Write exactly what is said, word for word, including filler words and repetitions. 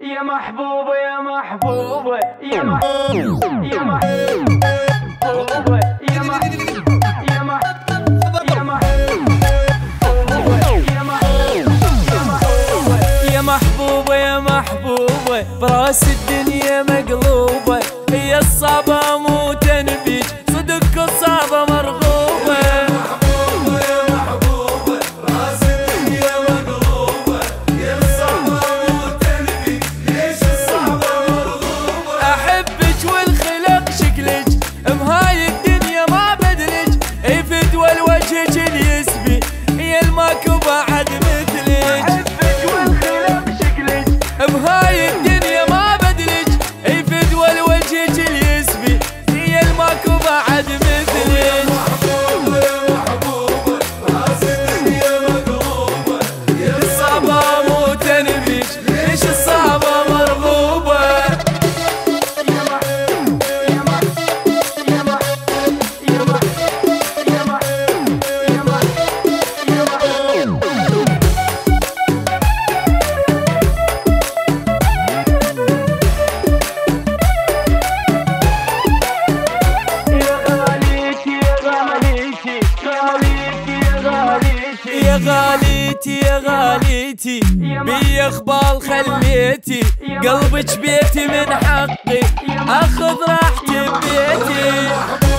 يا محبوبة يا محبوبة يا محبوبة يا محبوبة يا محبوبة يا محبوبة يا محبوبة يا محبوبة براس الدنيا مقلوبة، هي الصعبة مو تنبيج صدق الصعبة مرغوبة. بهاي الدنيا ما بدلج يفد والوجهك اللي يسبي، هي الماكو بعد مثلك. محبوبة يا محبوبة راس الدنيا مقلوبة، يا الصعبة مو تنبيج ليش الصعبة مرغوبة. يا محبوب يا محبوب يا محبوب يا محبوب يا محبوب يا محبوب يا غاليتي يا غاليتي بي اخبال خليتي قلبك بيتي من حقي اخذ راحتي ببيتي.